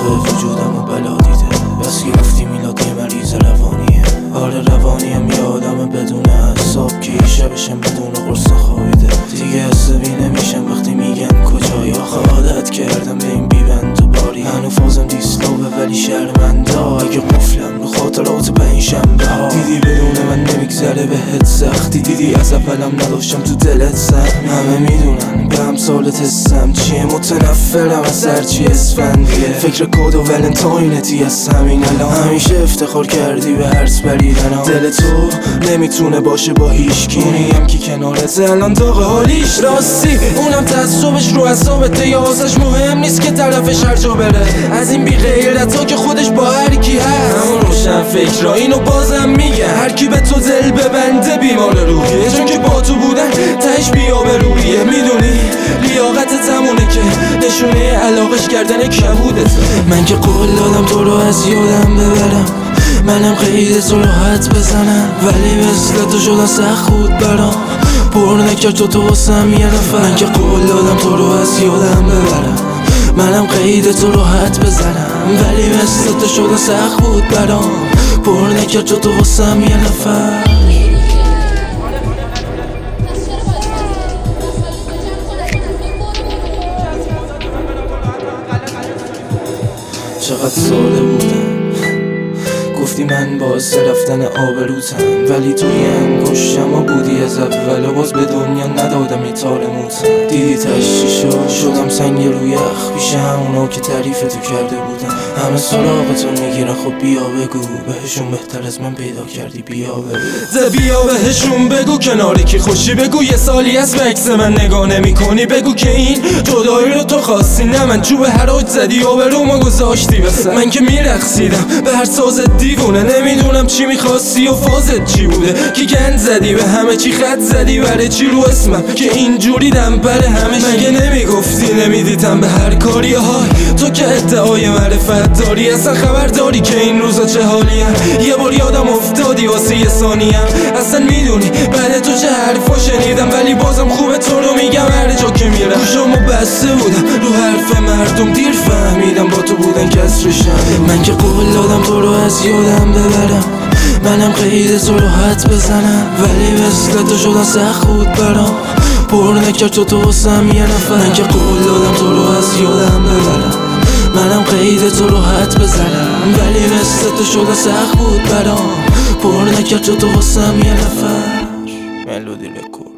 وجودم و بلا دیده. بس گرفتی میلاد یه مریض روانیه. آره روانیم یه آدم بدون اعصاب که شبشم بدون قرص خوابیده. دیگه عصبی نمیشم وقتی میگن کجایی. آخه عادت کردم به این بیبند و باری. هنو فازم دیسلوبه ولی شرمنده. اگه قفلم رو خاطرات پنجشنبه ها. دیدی بدون من نمیگذره بهت سختی. دیدی از اولم نداشتم تو دلت سهم. همه میدونن به امثالت حسم چیه. متنفرم از هرچی اسفندیه. فکر کد و ولنتاینتی از همین الان. همیشه افتخار کردی به هرس بریدنم. دل تو نمیتونه باشه با هیچکی. اونیم که کنارت الان داغ حالیش. راستی اونم تعصبش رو اعصابته. یا واسش مهم نیست که طرفش هر جا بره. از این بی غیرتا که خودش با هر کی هست. همون روشن فکرها اینو بازم میگن. هر کی به تو دل ببنده بیمار روحیه. چون که با تو بودن تهش بی‌آبرویه. میدونی لیاقتت همونه که نشونه علاقش کردن کبودت. من که قول دادم تو رو از یادم ببرم. منم قید تو رو حد بزنم. ولی مثل تو شدن سخت بود برام. پر نکرد تو واسم یه نفر. من که قول دادم تو رو از یادم ببرم. منم قید تو رو حد بزنم. ولی مثل تو شدن سخت بود برام. پر نکرد تو واسم یه نفر. چقدر ساده بودم گفتی من باعث رفتن آبروتم. ولی توی انگشتم بودی از اول و باز به دنیا ندادم یه تار موتم. دیدی تشتی شدم سنگ روی یخ پیش همونا که تعریف تو کرده بودم. همه سراغتو میگیرن خب بیا بگو بهشون بهتر از من پیدا کردی. بیا بگو بیا بهشون بگو کناری که خوشی. بگو یه سالی از عکس من نگاه نمی کنی. بگو که این جدایی رو تو خواستی نه من. چوب هراج زدی و به رومو گذاشتی بسن. من که میرقصیدم به هر ساز دیوونه. نمیدونم چی میخواستی و فازت چی بوده. که گند زدی به همه چی خط زدی برای چی رو اسمم که اینجوری دم بره همه. مگه نمیگفتی نمیدیدم به هر کاری های تو که ادعای معرفت داری. اصلا خبر داری که این روزا چه حالیم. یه بار یادم افتادی واسه یه ثانیم. اصلا میدونی بعد تو چه حرفا شنیدم. ولی بازم خوبه تو رو میگم هر جا که میرم. گوشامو بسته بودم رو حرف مردم. دیر فهمیدم با تو بودن کسرشم. من که قول دادم تو رو از یادم ببرم. منم قید تو رو حد بزنم. ولی مثل تو شدن سخت بود برام. پر نکرد تو واسم یه نفر. من که قول دادم تو رو از یادم ببرم. منم قید تو رو حد بزنم. ولی مثل تو شدن سخت بود برام. پر نکرد تو واسم یه نفر. ملودی رکورد.